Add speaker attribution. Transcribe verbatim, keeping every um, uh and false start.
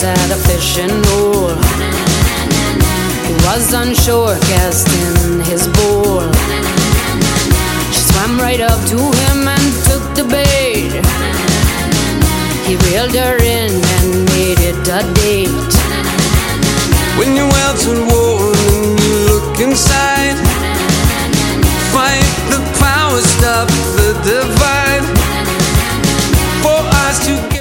Speaker 1: at a fishing hole. He was unsure, cast in his bowl. She swam right up to him and took the bait. He reeled her in and made it a date.
Speaker 2: When you're well too warm and you look inside, fight the power, stop the divide. For us to